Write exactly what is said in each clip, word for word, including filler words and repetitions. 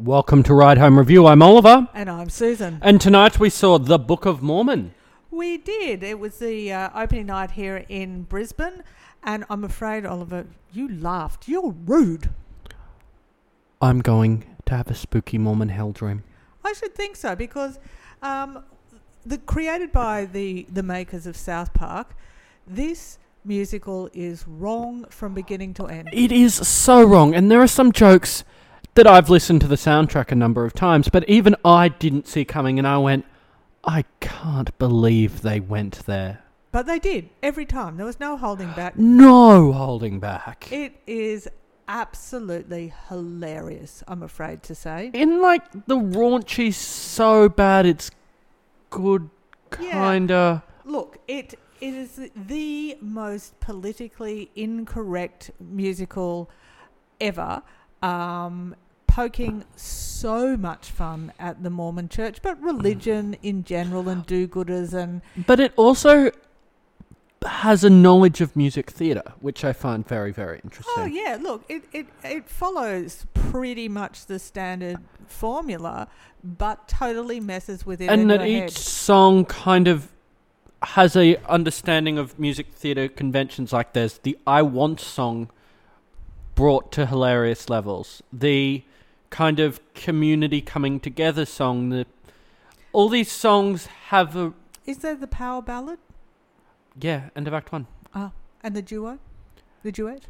Welcome to Ride Home Review. I'm Oliver. And I'm Susan. And tonight we saw The Book of Mormon. We did. It was the uh, opening night here in Brisbane. And I'm afraid, Oliver, you laughed. You're rude. I'm going to have a spooky Mormon hell dream. I should think so, because um, the created by the, the makers of South Park, this musical is wrong from beginning to end. It is so wrong. And there are some jokes that I've listened to the soundtrack a number of times, but even I didn't see coming, and I went, I can't believe they went there. But they did, every time. There was no holding back. No holding back. It is absolutely hilarious, I'm afraid to say. In, like, the raunchy so bad it's good, kinda. Yeah. Look, it it is the most politically incorrect musical ever. Um, poking so much fun at the Mormon church, but religion in general and do-gooders. and But it also has a knowledge of music theatre, which I find very, very interesting. Oh, yeah, look, it, it, it follows pretty much the standard formula, but totally messes with it. And that ahead. each song kind of has a understanding of music theatre conventions. Like there's the I Want song brought to hilarious levels. The kind of community coming together song. The, all these songs have a... Is there the power ballad? Yeah, end of Act One. Ah, and the duo? The duet?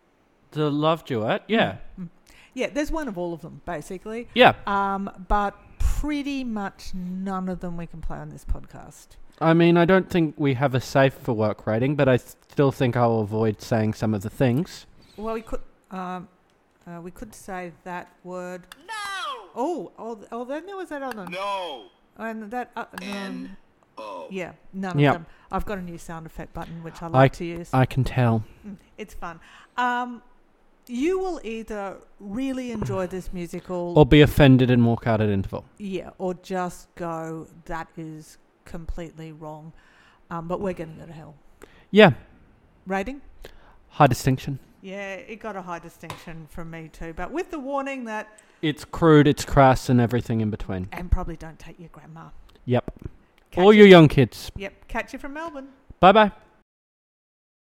The love duet, yeah. Mm. Yeah, there's one of all of them, basically. Yeah. Um, but pretty much none of them we can play on this podcast. I mean, I don't think we have a safe for work rating, but I still think I'll avoid saying some of the things. Well, we could... Um, uh, we could say that word. No. Oh, oh, oh! Then there was that other. No. And that. Uh, N um, O. yeah, none Yep. of them. I've got a new sound effect button which I I, like to use. I can tell. Mm, it's fun. Um, you will either really enjoy this musical, Or be offended and walk out at interval. yeah, or just go, that is completely wrong. Um, but we're going to go to hell. Yeah. Rating? High distinction. Yeah, it got a high distinction from me too, but with the warning that... It's crude, it's crass, and everything in between. And probably don't take your grandma. Yep. Catch Or you- your young kids. Yep, catch you from Melbourne. Bye-bye.